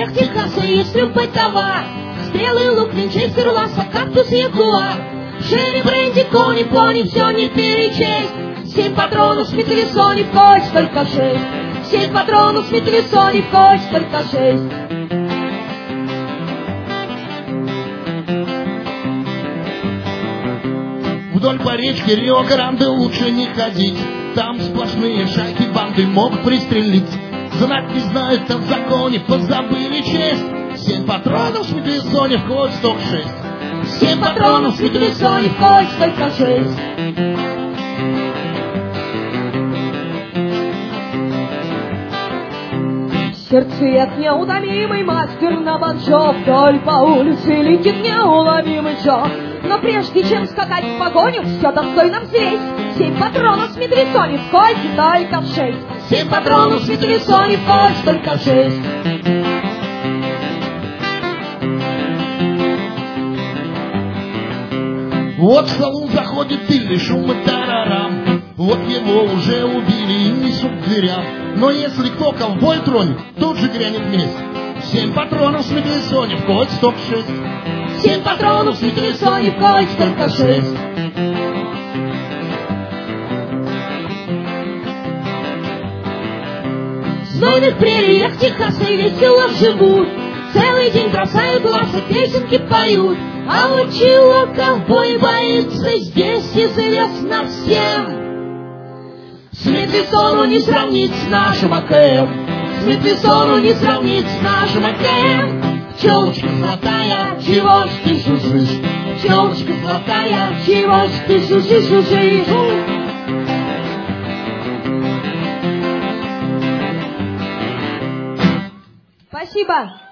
прериях Техаса есть любой товар. Стрелы, лук, винчестер, ласса, кактус, ягуар. Шерри, бренди, кони, пони, все не перечесть. 7 патронов, Смит и Вессон, в кость только 6. 7 патронов, Смит и Вессон, в кость только 6. Вдоль по речке Рио-Гранде лучше не ходить. Там сплошные шайки, банды могут пристрелить. Знать не знают о законе, позабыли честь. 7 патронов, Смит и Вессон, в кость только 6. 7 патронов, Смит и Вессон, в кость только 6. Сердцеед неутомимый мастер на банджо. Вдоль по улице летит неуловимый Джо. Но прежде чем скакать в погоню, все достойно взвесь. 7 патронов, Смит и Вессон, в кость только 6. 7 патронов, Смит и Вессон, в кость только 6. Вот в салон заходит Билли, шум и тарарам. Вот его уже убили и несут к дверям. Но если кто ковбой тронет, тут же грянет месть. 7 патронов, Смит и Вессон, в кость только 6. 7 патронов, Смит и Вессон, в кость только 6. В знойных прериях Техаса весело живут. Целый день бросают ласы, песенки поют. А вот чего ковбой боится, здесь известно всем. Смит и Вессону не сравнить с нашим АКМ. Смит и Вессону не сравнить с нашим АКМ. Пчелочка золотая, чего ж ты жужжишь? Пчелочка золотая, чего ж ты жужжишь? Спасибо.